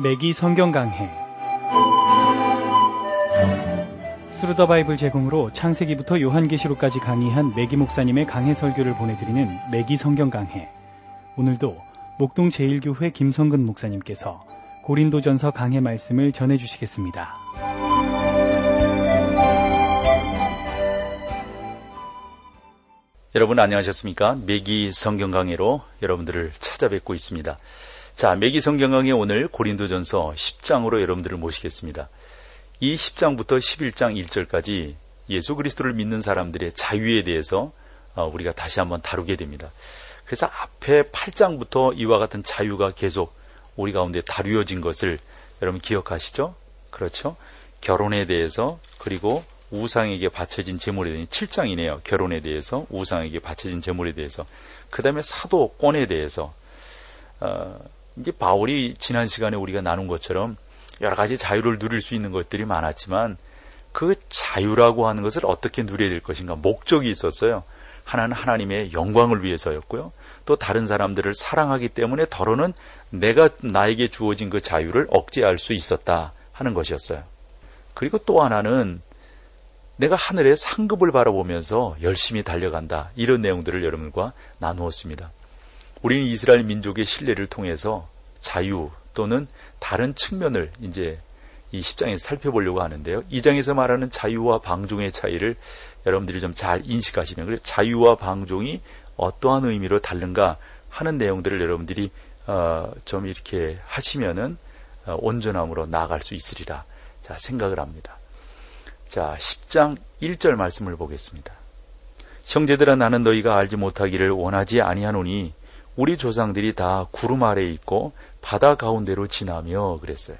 매기 성경 강해. 스루 더 바이블 제공으로 창세기부터 요한계시록까지 강의한 매기 목사님의 강해 설교를 보내드리는 매기 성경 강해. 오늘도 목동 제1교회 김성근 목사님께서 고린도전서 강해 말씀을 전해주시겠습니다. 여러분 안녕하셨습니까? 매기 성경 강해로 여러분들을 찾아뵙고 있습니다. 자, 매기 성경 강해 오늘 고린도전서 10장으로 여러분들을 모시겠습니다. 이 10장부터 11장 1절까지 예수 그리스도를 믿는 사람들의 자유에 대해서 우리가 다시 한번 다루게 됩니다. 그래서 앞에 8장부터 이와 같은 자유가 계속 우리 가운데 다루어진 것을 여러분 기억하시죠? 그렇죠? 결혼에 대해서, 그리고 우상에게 바쳐진 제물에 대해서, 7장이네요. 결혼에 대해서, 우상에게 바쳐진 제물에 대해서, 그 다음에 사도권에 대해서, 이제 바울이 지난 시간에 우리가 나눈 것처럼 여러 가지 자유를 누릴 수 있는 것들이 많았지만 그 자유라고 하는 것을 어떻게 누려야 될 것인가 목적이 있었어요. 하나는 하나님의 영광을 위해서였고요. 또 다른 사람들을 사랑하기 때문에 더러는 나에게 주어진 그 자유를 억제할 수 있었다 하는 것이었어요. 그리고 또 하나는 내가 하늘의 상급을 바라보면서 열심히 달려간다. 이런 내용들을 여러분과 나누었습니다. 우리는 이스라엘 민족의 신뢰를 통해서 자유 또는 다른 측면을 이제 이 10장에서 살펴보려고 하는데요. 이 장에서 말하는 자유와 방종의 차이를 여러분들이 좀 잘 인식하시면, 그래서 자유와 방종이 어떠한 의미로 다른가 하는 내용들을 여러분들이 좀 이렇게 하시면은 온전함으로 나아갈 수 있으리라 생각을 합니다. 자, 10장 1절 말씀을 보겠습니다. 형제들아, 나는 너희가 알지 못하기를 원하지 아니하노니 우리 조상들이 다 구름 아래에 있고 바다 가운데로 지나며 그랬어요.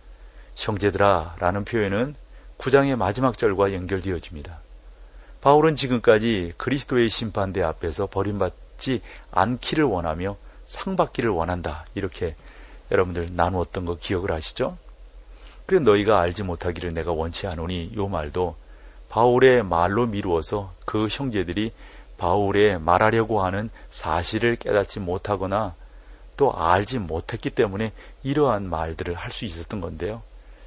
형제들아 라는 표현은 9장의 마지막 절과 연결되어집니다. 바울은 지금까지 그리스도의 심판대 앞에서 버림받지 않기를 원하며 상받기를 원한다. 이렇게 여러분들 나누었던 거 기억을 하시죠? 그래서 너희가 알지 못하기를 내가 원치 않으니 이 말도 바울의 말로 미루어서 그 형제들이 바울의 말하려고 하는 사실을 깨닫지 못하거나 또 알지 못했기 때문에 이러한 말들을 할 수 있었던 건데요.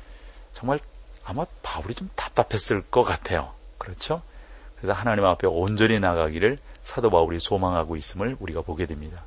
정말 아마 바울이 좀 답답했을 것 같아요. 그렇죠? 그래서 하나님 앞에 온전히 나가기를 사도 바울이 소망하고 있음을 우리가 보게 됩니다.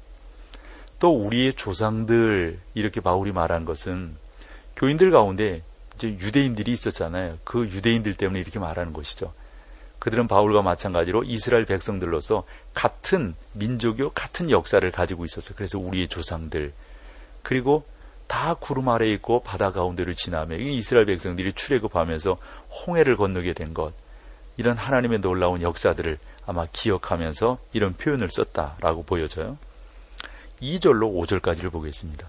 또 우리의 조상들 이렇게 바울이 말한 것은 교인들 가운데 이제 유대인들이 있었잖아요. 그 유대인들 때문에 이렇게 말하는 것이죠. 그들은 바울과 마찬가지로 이스라엘 백성들로서 같은 민족이요 같은 역사를 가지고 있었어요. 그래서 우리의 조상들, 그리고 다 구름 아래에 있고 바다 가운데를 지나며 이스라엘 백성들이 출애굽하면서 홍해를 건너게 된 것, 이런 하나님의 놀라운 역사들을 아마 기억하면서 이런 표현을 썼다라고 보여져요. 2절로 5절까지를 보겠습니다.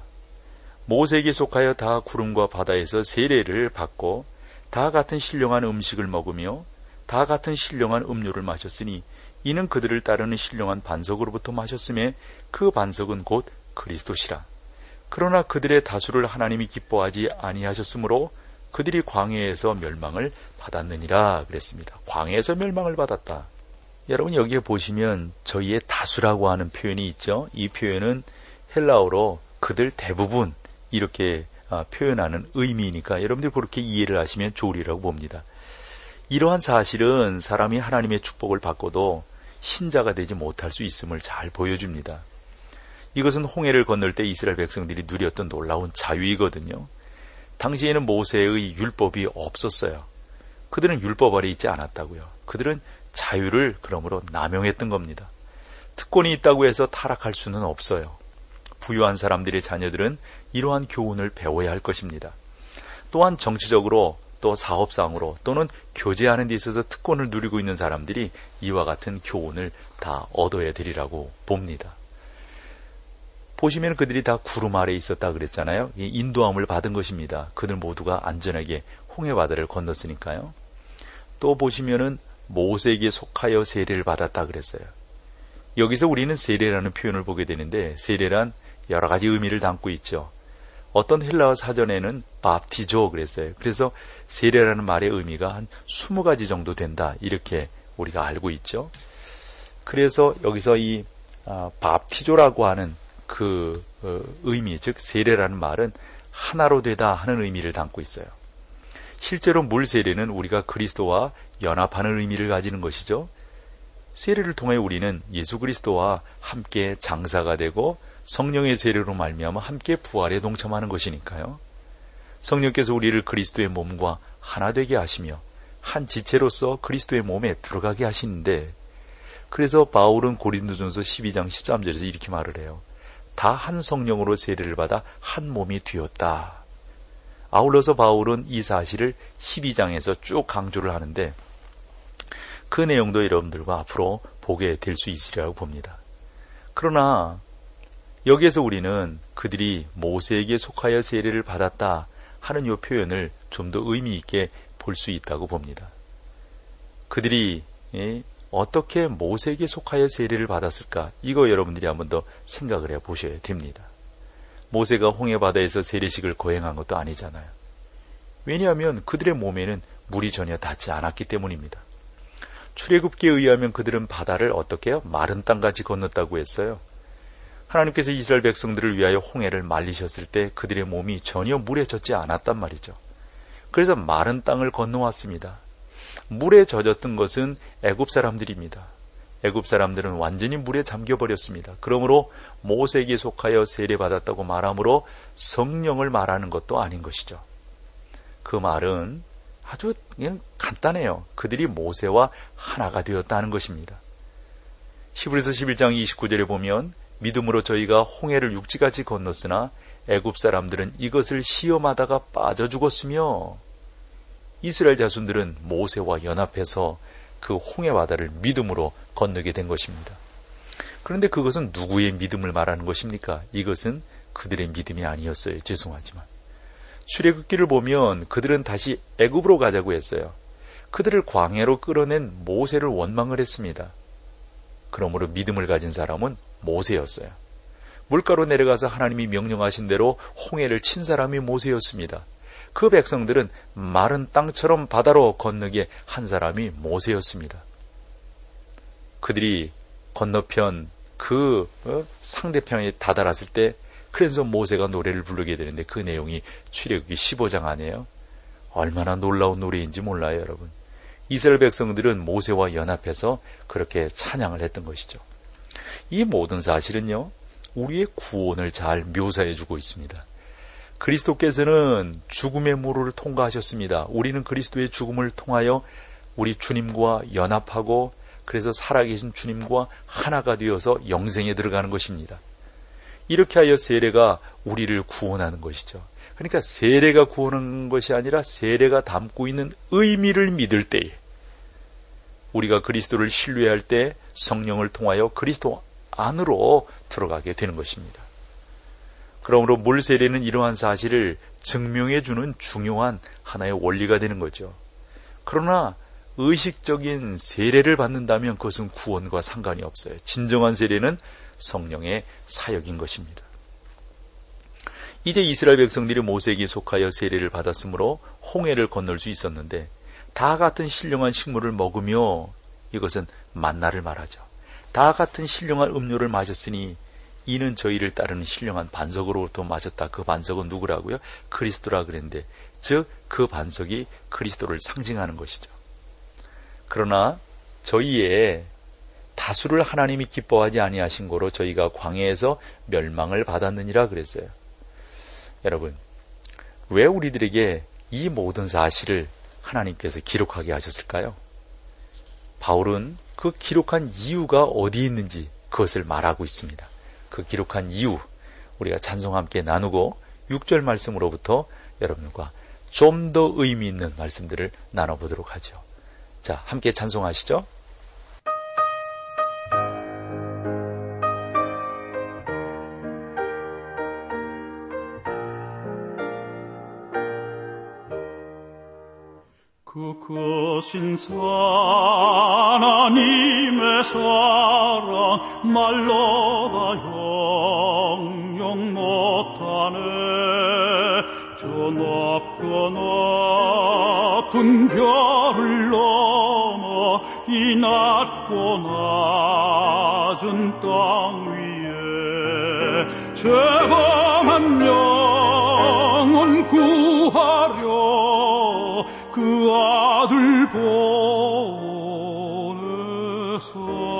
모세에게 속하여 다 구름과 바다에서 세례를 받고 다 같은 신령한 음식을 먹으며 다 같은 신령한 음료를 마셨으니 이는 그들을 따르는 신령한 반석으로부터 마셨음에 그 반석은 곧 그리스도시라. 그러나 그들의 다수를 하나님이 기뻐하지 아니하셨으므로 그들이 광야에서 멸망을 받았느니라 그랬습니다. 광야에서 멸망을 받았다. 여러분 여기에 보시면 저희의 다수라고 하는 표현이 있죠. 이 표현은 헬라어로 그들 대부분 이렇게 표현하는 의미이니까 여러분들 그렇게 이해를 하시면 좋으리라고 봅니다. 이러한 사실은 사람이 하나님의 축복을 받고도 신자가 되지 못할 수 있음을 잘 보여줍니다. 이것은 홍해를 건널 때 이스라엘 백성들이 누렸던 놀라운 자유이거든요. 당시에는 모세의 율법이 없었어요. 그들은 율법 아래 있지 않았다고요. 그들은 자유를 그러므로 남용했던 겁니다. 특권이 있다고 해서 타락할 수는 없어요. 부유한 사람들의 자녀들은 이러한 교훈을 배워야 할 것입니다. 또한 정치적으로 또 사업상으로 또는 교제하는 데 있어서 특권을 누리고 있는 사람들이 이와 같은 교훈을 다 얻어야 되리라고 봅니다. 보시면 그들이 다 구름 아래에 있었다 그랬잖아요. 인도함을 받은 것입니다. 그들 모두가 안전하게 홍해바다를 건넜으니까요. 또 보시면은 모세에게 속하여 세례를 받았다 그랬어요. 여기서 우리는 세례라는 표현을 보게 되는데 세례란 여러 가지 의미를 담고 있죠. 어떤 헬라어 사전에는 밥티조 그랬어요. 그래서 세례라는 말의 의미가 한 20가지 정도 된다 이렇게 우리가 알고 있죠. 그래서 여기서 이 밥티조라고 하는 그 의미, 즉 세례라는 말은 하나로 되다 하는 의미를 담고 있어요. 실제로 물 세례는 우리가 그리스도와 연합하는 의미를 가지는 것이죠. 세례를 통해 우리는 예수 그리스도와 함께 장사가 되고 성령의 세례로 말미암아 함께 부활에 동참하는 것이니까요. 성령께서 우리를 그리스도의 몸과 하나 되게 하시며 한 지체로서 그리스도의 몸에 들어가게 하시는데, 그래서 바울은 고린도전서 12장 13절에서 이렇게 말을 해요. 다 한 성령으로 세례를 받아 한 몸이 되었다. 아울러서 바울은 이 사실을 12장에서 쭉 강조를 하는데, 그 내용도 여러분들과 앞으로 보게 될 수 있으리라고 봅니다. 그러나 여기에서 우리는 그들이 모세에게 속하여 세례를 받았다 하는 이 표현을 좀 더 의미 있게 볼 수 있다고 봅니다. 그들이 어떻게 모세에게 속하여 세례를 받았을까? 이거 여러분들이 한번 더 생각을 해보셔야 됩니다. 모세가 홍해바다에서 세례식을 거행한 것도 아니잖아요. 왜냐하면 그들의 몸에는 물이 전혀 닿지 않았기 때문입니다. 출애굽기에 의하면 그들은 바다를 어떻게 해요? 마른 땅같이 건넜다고 했어요. 하나님께서 이스라엘 백성들을 위하여 홍해를 말리셨을 때 그들의 몸이 전혀 물에 젖지 않았단 말이죠. 그래서 마른 땅을 건너왔습니다. 물에 젖었던 것은 애굽 사람들입니다. 애굽 사람들은 완전히 물에 잠겨버렸습니다. 그러므로 모세에게 속하여 세례받았다고 말하므로 성령을 말하는 것도 아닌 것이죠. 그 말은 아주 그냥 간단해요. 그들이 모세와 하나가 되었다는 것입니다. 히브리서 11장 29절에 보면 믿음으로 저희가 홍해를 육지같이 건넜으나 애굽 사람들은 이것을 시험하다가 빠져 죽었으며, 이스라엘 자손들은 모세와 연합해서 그 홍해 바다를 믿음으로 건너게 된 것입니다. 그런데 그것은 누구의 믿음을 말하는 것입니까? 이것은 그들의 믿음이 아니었어요. 죄송하지만. 출애굽기를 보면 그들은 다시 애굽으로 가자고 했어요. 그들을 광야로 끌어낸 모세를 원망을 했습니다. 그러므로 믿음을 가진 사람은 모세였어요. 물가로 내려가서 하나님이 명령하신 대로 홍해를 친 사람이 모세였습니다. 그 백성들은 마른 땅처럼 바다로 건너게 한 사람이 모세였습니다. 그들이 건너편 상대편에 다다랐을 때 그래서 모세가 노래를 부르게 되는데 그 내용이 출애굽기 15장 아니에요? 얼마나 놀라운 노래인지 몰라요, 여러분. 이스라엘 백성들은 모세와 연합해서 그렇게 찬양을 했던 것이죠. 이 모든 사실은요, 우리의 구원을 잘 묘사해 주고 있습니다. 그리스도께서는 죽음의 무로를 통과하셨습니다. 우리는 그리스도의 죽음을 통하여 우리 주님과 연합하고 그래서 살아계신 주님과 하나가 되어서 영생에 들어가는 것입니다. 이렇게 하여 세례가 우리를 구원하는 것이죠. 그러니까 세례가 구원하는 것이 아니라 세례가 담고 있는 의미를 믿을 때에, 우리가 그리스도를 신뢰할 때 성령을 통하여 그리스도 안으로 들어가게 되는 것입니다. 그러므로 물 세례는 이러한 사실을 증명해 주는 중요한 하나의 원리가 되는 거죠. 그러나 의식적인 세례를 받는다면 그것은 구원과 상관이 없어요. 진정한 세례는 성령의 사역인 것입니다. 이제 이스라엘 백성들이 모세에게 속하여 세례를 받았으므로 홍해를 건널 수 있었는데, 다 같은 신령한 식물을 먹으며, 이것은 만나를 말하죠. 다 같은 신령한 음료를 마셨으니 이는 저희를 따르는 신령한 반석으로부터 마셨다. 그 반석은 누구라고요? 그리스도라 그랬는데, 즉 그 반석이 그리스도를 상징하는 것이죠. 그러나 저희의 다수를 하나님이 기뻐하지 아니하신 거로 저희가 광야에서 멸망을 받았느니라 그랬어요. 여러분, 왜 우리들에게 이 모든 사실을 하나님께서 기록하게 하셨을까요? 바울은 그 기록한 이유가 어디 있는지 그것을 말하고 있습니다. 그 기록한 이유, 우리가 찬송 함께 나누고 6절 말씀으로부터 여러분과 좀 더 의미 있는 말씀들을 나눠보도록 하죠. 자, 함께 찬송하시죠. 그 크신 하나님의 사랑 말로 다 형용 못하네. 저 높고 높은 별을 넘어 이 낮고 낮은 땅 위에 죄범한 명 구하려 그 아들 보내사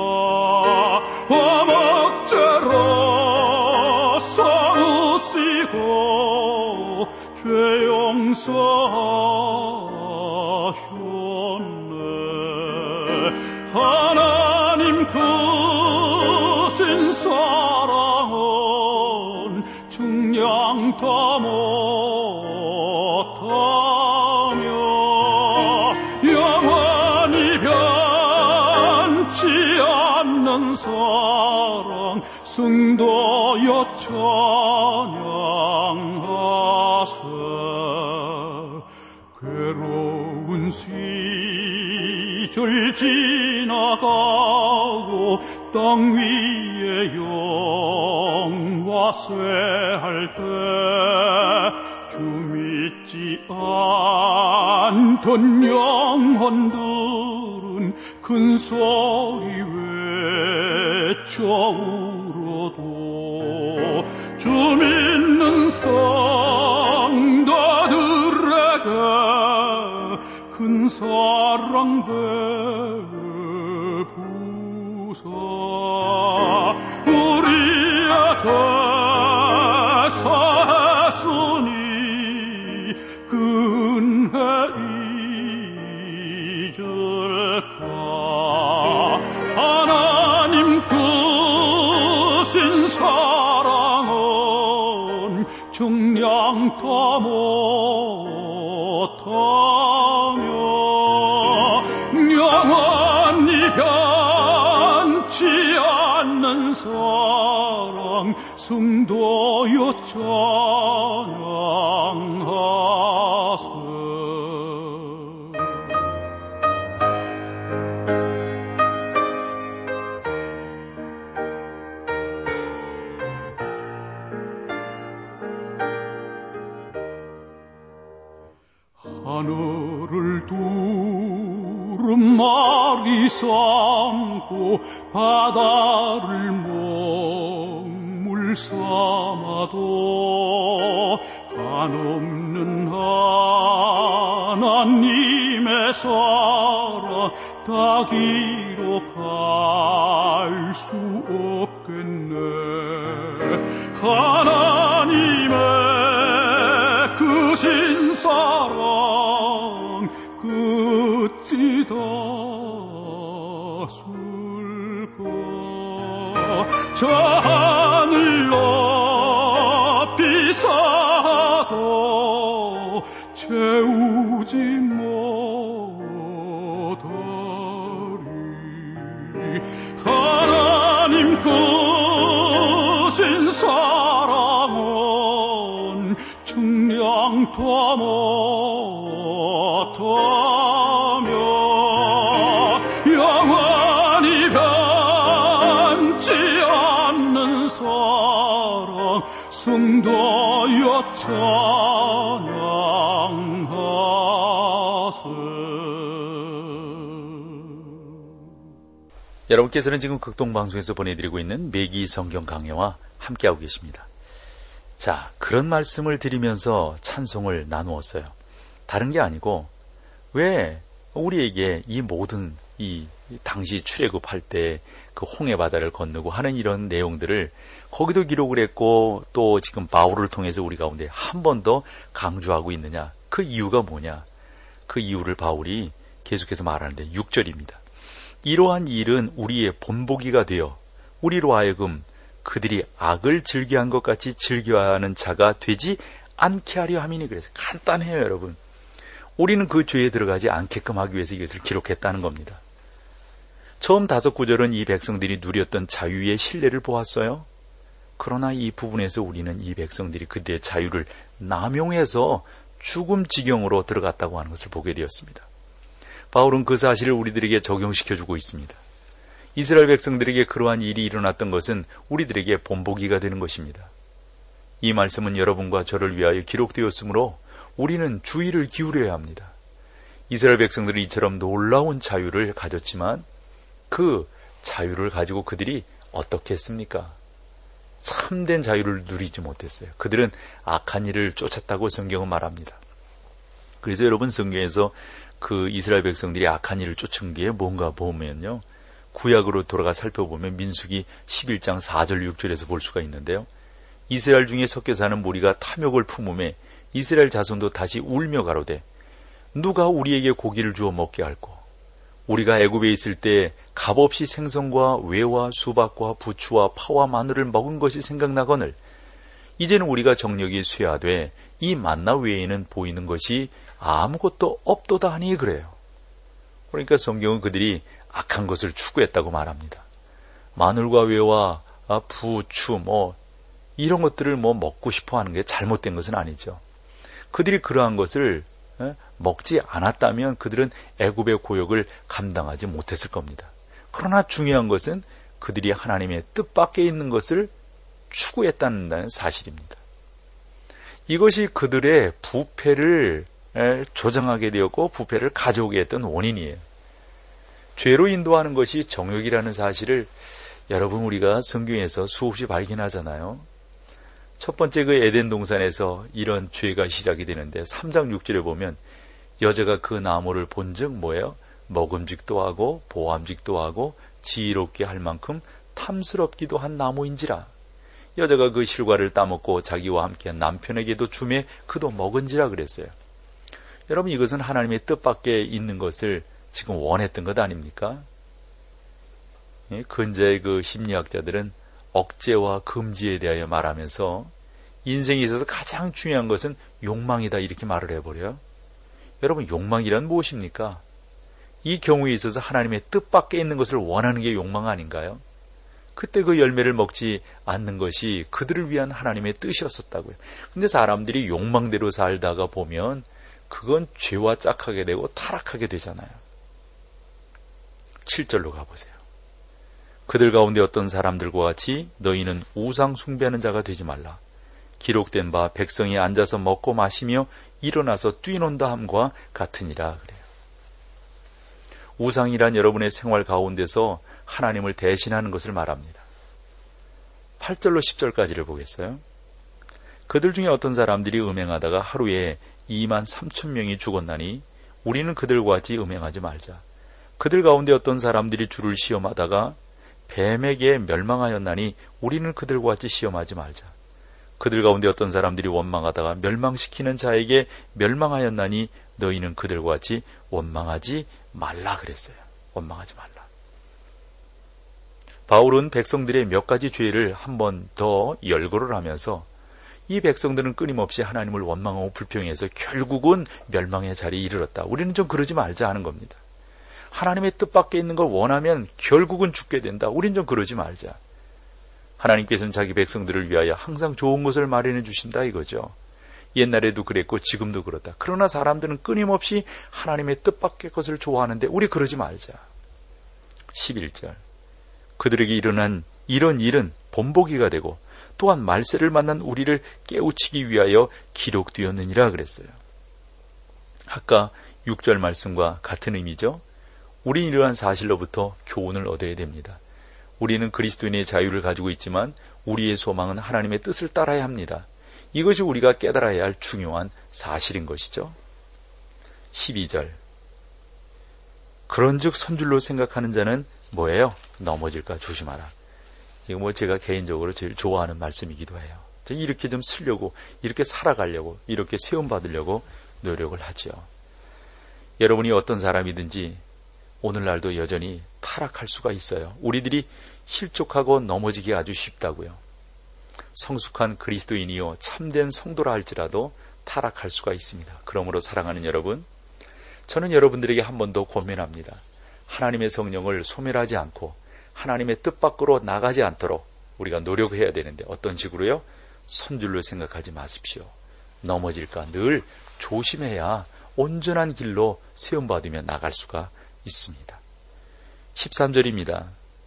화목제로 싸우시고 죄 용서하셨네. 하나님 크신 사랑은 증량 다 못하며 영원히 변치 않는 사랑 승도여 찬양하세. 괴로운 시절 지나가고 땅 위에 영화쇠할 때 주 믿지 않던 영혼들은 큰 소리 외쳐 울어도 주 믿는 성도들에게 큰 사랑 베푸사. 우리의 제사했으니 그 은혜 잊을까. 하나님 크신 사랑은 증량 다 못하며 영원히 변치 않는 사랑 승도여 찬양하세. 하늘을 두루마리 삼고 바다를 먹물 삼아도 한없는 하나님의 사랑 다 기록할 수 없겠네. 하나님의 크신 사랑 끝이 닿았을까. 저 하늘 높이 사도 채우지 못하리. 하나님 크신 사랑은 증량 다 못하며 영원히 변치 않는 사랑 승도여 찬양하세. 여러분께서는 지금 극동방송에서 보내드리고 있는 매기 성경 강해와 함께하고 계십니다. 자, 그런 말씀을 드리면서 찬송을 나누었어요. 다른 게 아니고 왜 우리에게 이 모든 이 당시 출애굽할 때 그 홍해 바다를 건너고 하는 이런 내용들을 거기도 기록을 했고 또 지금 바울을 통해서 우리 가운데 한 번 더 강조하고 있느냐? 그 이유가 뭐냐? 그 이유를 바울이 계속해서 말하는데 6절입니다. 이러한 일은 우리의 본보기가 되어 우리로 하여금 그들이 악을 즐겨한 것 같이 즐겨하는 자가 되지 않게 하려 함이니. 그래서 간단해요, 여러분. 우리는 그 죄에 들어가지 않게끔 하기 위해서 이것을 기록했다는 겁니다. 처음 5구절은 이 백성들이 누렸던 자유의 신뢰를 보았어요. 그러나 이 부분에서 우리는 이 백성들이 그들의 자유를 남용해서 죽음 지경으로 들어갔다고 하는 것을 보게 되었습니다. 바울은 그 사실을 우리들에게 적용시켜주고 있습니다. 이스라엘 백성들에게 그러한 일이 일어났던 것은 우리들에게 본보기가 되는 것입니다. 이 말씀은 여러분과 저를 위하여 기록되었으므로 우리는 주의를 기울여야 합니다. 이스라엘 백성들은 이처럼 놀라운 자유를 가졌지만 그 자유를 가지고 그들이 어떻게 했습니까? 참된 자유를 누리지 못했어요. 그들은 악한 일을 쫓았다고 성경은 말합니다. 그래서 여러분, 성경에서 그 이스라엘 백성들이 악한 일을 쫓은 게 뭔가 보면요, 구약으로 돌아가 살펴보면 민수기 11장 4절 6절에서 볼 수가 있는데요, 이스라엘 중에 섞여 사는 무리가 탐욕을 품음에 이스라엘 자손도 다시 울며 가로되 누가 우리에게 고기를 주어 먹게 할꼬? 우리가 애굽에 있을 때 값없이 생선과 외와 수박과 부추와 파와 마늘을 먹은 것이 생각나거늘 이제는 우리가 정력이 쇠하되 이 만나 외에는 보이는 것이 아무것도 없도다 하니 그래요. 그러니까 성경은 그들이 악한 것을 추구했다고 말합니다. 마늘과 외와 부추 이런 것들을 먹고 싶어 하는 게 잘못된 것은 아니죠. 그들이 그러한 것을 먹지 않았다면 그들은 애굽의 고역을 감당하지 못했을 겁니다. 그러나 중요한 것은 그들이 하나님의 뜻밖에 있는 것을 추구했다는 사실입니다. 이것이 그들의 부패를 조장하게 되었고 부패를 가져오게 했던 원인이에요. 죄로 인도하는 것이 정욕이라는 사실을 여러분, 우리가 성경에서 수없이 발견하잖아요. 첫 번째 그 에덴 동산에서 이런 죄가 시작이 되는데 3장 6절에 보면 여자가 그 나무를 본즉 뭐예요? 먹음직도 하고 보암직도 하고 지혜롭게 할 만큼 탐스럽기도 한 나무인지라. 여자가 그 실과를 따먹고 자기와 함께 남편에게도 주매 그도 먹은지라 그랬어요. 여러분, 이것은 하나님의 뜻밖에 있는 것을 지금 원했던 것 아닙니까? 근자의 그 심리학자들은 억제와 금지에 대하여 말하면서 인생에 있어서 가장 중요한 것은 욕망이다 이렇게 말을 해버려요. 여러분, 욕망이란 무엇입니까? 이 경우에 있어서 하나님의 뜻밖에 있는 것을 원하는 게 욕망 아닌가요? 그때 그 열매를 먹지 않는 것이 그들을 위한 하나님의 뜻이었었다고요. 근데 사람들이 욕망대로 살다가 보면 그건 죄와 짝하게 되고 타락하게 되잖아요. 7절로 가보세요. 그들 가운데 어떤 사람들과 같이 너희는 우상 숭배하는 자가 되지 말라. 기록된 바 백성이 앉아서 먹고 마시며 일어나서 뛰논다 함과 같으니라 그래요. 우상이란 여러분의 생활 가운데서 하나님을 대신하는 것을 말합니다. 8절로 10절까지를 보겠어요. 그들 중에 어떤 사람들이 음행하다가 하루에 23,000명이 죽었나니 우리는 그들과 같이 음행하지 말자. 그들 가운데 어떤 사람들이 주를 시험하다가 뱀에게 멸망하였나니 우리는 그들과 같이 시험하지 말자. 그들 가운데 어떤 사람들이 원망하다가 멸망시키는 자에게 멸망하였나니 너희는 그들과 같이 원망하지 말라 그랬어요. 원망하지 말라. 바울은 백성들의 몇 가지 죄를 한 번 더 열거를 하면서 이 백성들은 끊임없이 하나님을 원망하고 불평해서 결국은 멸망의 자리에 이르렀다. 우리는 좀 그러지 말자 하는 겁니다. 하나님의 뜻밖에 있는 걸 원하면 결국은 죽게 된다. 우린 좀 그러지 말자. 하나님께서는 자기 백성들을 위하여 항상 좋은 것을 마련해 주신다 이거죠. 옛날에도 그랬고 지금도 그렇다. 그러나 사람들은 끊임없이 하나님의 뜻밖의 것을 좋아하는데 우리 그러지 말자. 11절. 그들에게 일어난 이런 일은 본보기가 되고 또한 말세를 만난 우리를 깨우치기 위하여 기록되었느니라 그랬어요. 아까 6절 말씀과 같은 의미죠. 우리는 이러한 사실로부터 교훈을 얻어야 됩니다. 우리는 그리스도인의 자유를 가지고 있지만 우리의 소망은 하나님의 뜻을 따라야 합니다. 이것이 우리가 깨달아야 할 중요한 사실인 것이죠. 12절. 그런즉 선줄로 생각하는 자는 뭐예요? 넘어질까 조심하라. 이거 제가 개인적으로 제일 좋아하는 말씀이기도 해요. 이렇게 좀 쓰려고, 이렇게 살아가려고, 이렇게 세움받으려고 노력을 하죠. 여러분이 어떤 사람이든지 오늘날도 여전히 타락할 수가 있어요. 우리들이 실족하고 넘어지기 아주 쉽다고요. 성숙한 그리스도인이요 참된 성도라 할지라도 타락할 수가 있습니다. 그러므로 사랑하는 여러분, 저는 여러분들에게 한 번 더 권면합니다. 하나님의 성령을 소멸하지 않고 하나님의 뜻 밖으로 나가지 않도록 우리가 노력해야 되는데 어떤 식으로요? 선줄로 생각하지 마십시오. 넘어질까 늘 조심해야 온전한 길로 세움받으며 나갈 수가 있습니다. 13절입니다.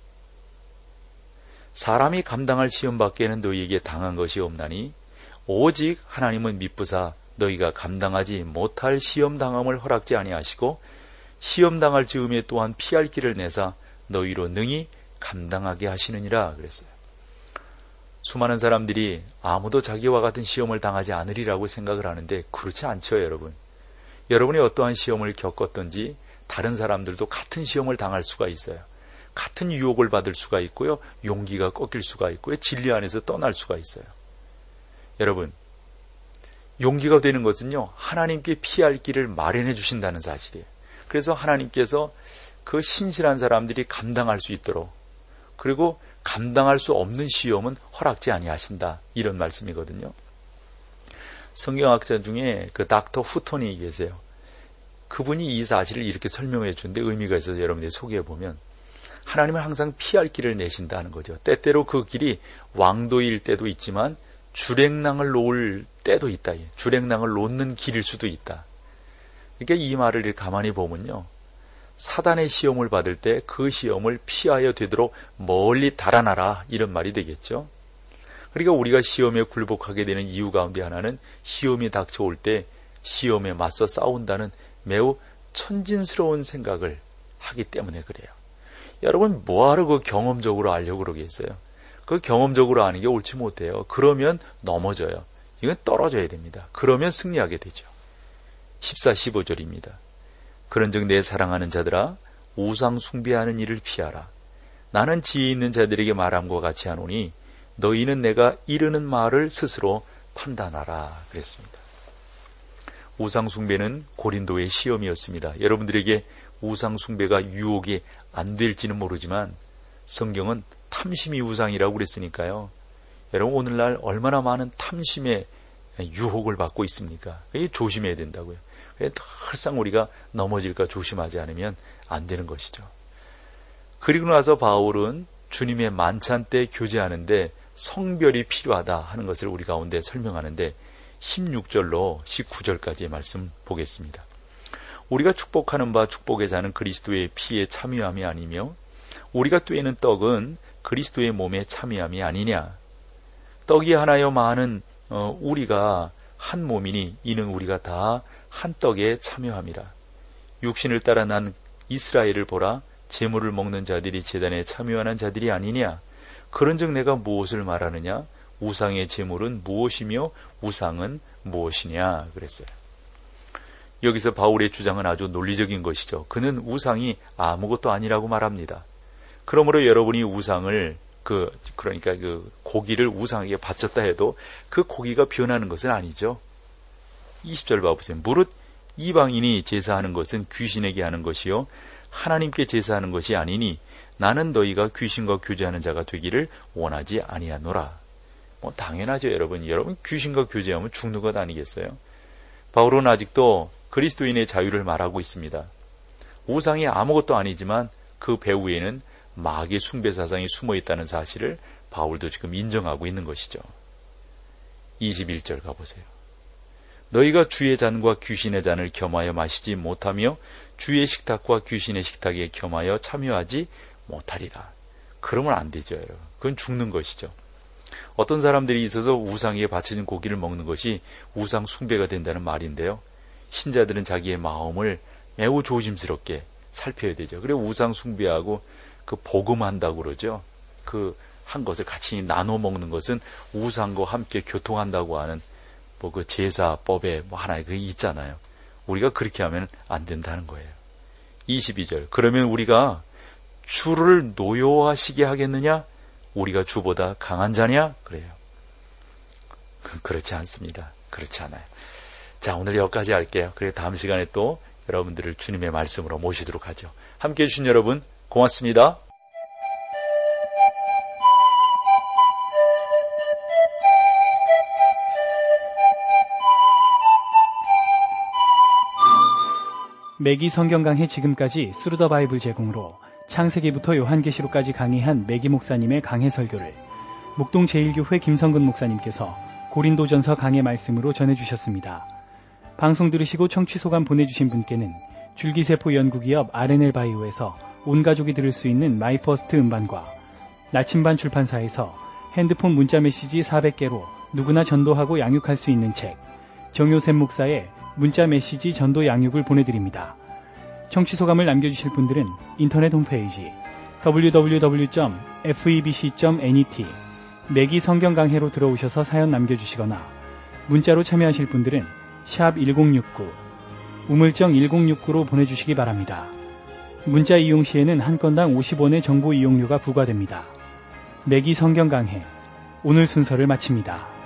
사람이 감당할 시험 밖에는 너희에게 당한 것이 없나니 오직 하나님은 미쁘사 너희가 감당하지 못할 시험 당함을 허락지 아니하시고 시험 당할 즈음에 또한 피할 길을 내사 너희로 능히 감당하게 하시느니라 그랬어요. 수많은 사람들이 아무도 자기와 같은 시험을 당하지 않으리라고 생각을 하는데 그렇지 않죠, 여러분. 여러분이 어떠한 시험을 겪었든지 다른 사람들도 같은 시험을 당할 수가 있어요. 같은 유혹을 받을 수가 있고요. 용기가 꺾일 수가 있고요. 진리 안에서 떠날 수가 있어요. 여러분, 용기가 되는 것은요, 하나님께 피할 길을 마련해 주신다는 사실이에요. 그래서 하나님께서 그 신실한 사람들이 감당할 수 있도록, 그리고 감당할 수 없는 시험은 허락지 아니하신다, 이런 말씀이거든요. 성경학자 중에 그 닥터 후톤이 계세요. 그분이 이 사실을 이렇게 설명해 주는데 의미가 있어서 여러분들이 소개해 보면, 하나님은 항상 피할 길을 내신다는 거죠. 때때로 그 길이 왕도일 때도 있지만 주랭랑을 놓을 때도 있다. 주랭랑을 놓는 길일 수도 있다. 그러니까 이 말을 이렇게 가만히 보면요, 사단의 시험을 받을 때 그 시험을 피하여 되도록 멀리 달아나라, 이런 말이 되겠죠. 그러니까 우리가 시험에 굴복하게 되는 이유 가운데 하나는 시험이 닥쳐올 때 시험에 맞서 싸운다는 매우 천진스러운 생각을 하기 때문에 그래요. 여러분, 뭐하러 그 경험적으로 알려고 그러겠어요? 그 경험적으로 아는 게 옳지 못해요. 그러면 넘어져요. 이건 떨어져야 됩니다. 그러면 승리하게 되죠. 14, 15절입니다. 그런즉 내 사랑하는 자들아, 우상 숭배하는 일을 피하라. 나는 지혜 있는 자들에게 말함과 같이 하노니 너희는 내가 이르는 말을 스스로 판단하라, 그랬습니다. 우상 숭배는 고린도의 시험이었습니다. 여러분들에게 우상 숭배가 유혹이 안 될지는 모르지만 성경은 탐심이 우상이라고 그랬으니까요. 여러분, 오늘날 얼마나 많은 탐심의 유혹을 받고 있습니까? 조심해야 된다고요. 항상 우리가 넘어질까 조심하지 않으면 안 되는 것이죠. 그리고 나서 바울은 주님의 만찬 때 교제하는데 성별이 필요하다 하는 것을 우리 가운데 설명하는데 16절로 19절까지의 말씀 보겠습니다. 우리가 축복하는 바 축복의 자는 그리스도의 피에 참여함이 아니며 우리가 꿰는 떡은 그리스도의 몸에 참여함이 아니냐. 떡이 하나여 많은 우리가 한 몸이니 이는 우리가 다 한 떡에 참여함이라. 육신을 따라 난 이스라엘을 보라. 제물을 먹는 자들이 제단에 참여하는 자들이 아니냐. 그런즉 내가 무엇을 말하느냐. 우상의 제물은 무엇이며 우상은 무엇이냐, 그랬어요. 여기서 바울의 주장은 아주 논리적인 것이죠. 그는 우상이 아무것도 아니라고 말합니다. 그러므로 여러분이 우상을 그러니까 고기를 우상에게 바쳤다 해도 그 고기가 변하는 것은 아니죠. 20절 봐보세요. 무릇 이방인이 제사하는 것은 귀신에게 하는 것이요 하나님께 제사하는 것이 아니니 나는 너희가 귀신과 교제하는 자가 되기를 원하지 아니하노라. 당연하죠, 여러분. 여러분 귀신과 교제하면 죽는 것 아니겠어요? 바울은 아직도 그리스도인의 자유를 말하고 있습니다. 우상이 아무것도 아니지만 그 배후에는 마귀의 숭배 사상이 숨어 있다는 사실을 바울도 지금 인정하고 있는 것이죠. 21절 가보세요. 너희가 주의 잔과 귀신의 잔을 겸하여 마시지 못하며 주의 식탁과 귀신의 식탁에 겸하여 참여하지 못하리라. 그러면 안 되죠, 여러분. 그건 죽는 것이죠. 어떤 사람들이 있어서 우상에 바쳐진 고기를 먹는 것이 우상 숭배가 된다는 말인데요. 신자들은 자기의 마음을 매우 조심스럽게 살펴야 되죠. 그리고 우상 숭배하고 복음한다고 그러죠. 한 것을 같이 나눠 먹는 것은 우상과 함께 교통한다고 하는 제사법에 하나의 그게 있잖아요. 우리가 그렇게 하면 안 된다는 거예요. 22절. 그러면 우리가 주를 노여워하시게 하겠느냐? 우리가 주보다 강한 자냐? 그래요. 그렇지 않습니다. 그렇지 않아요. 자, 오늘 여기까지 할게요. 그리고 다음 시간에 또 여러분들을 주님의 말씀으로 모시도록 하죠. 함께해 주신 여러분 고맙습니다. 매기 성경 강해 지금까지 스루 더 바이블 제공으로 창세기부터 요한계시록까지 강의한 매기 목사님의 강해 설교를 목동 제1교회 김성근 목사님께서 고린도전서 강해 말씀으로 전해주셨습니다. 방송 들으시고 청취 소감 보내주신 분께는 줄기세포 연구기업 R&L 바이오에서 온 가족이 들을 수 있는 마이퍼스트 음반과 나침반 출판사에서 핸드폰 문자 메시지 400개로 누구나 전도하고 양육할 수 있는 책 정효샘 목사의 문자 메시지 전도 양육을 보내드립니다. 청취 소감을 남겨주실 분들은 인터넷 홈페이지 www.febc.net 매기 성경 강해로 들어오셔서 사연 남겨주시거나 문자로 참여하실 분들은 샵 1069, 우물정 1069로 보내주시기 바랍니다. 문자 이용 시에는 한 건당 50원의 정보 이용료가 부과됩니다. 매기 성경 강해, 오늘 순서를 마칩니다.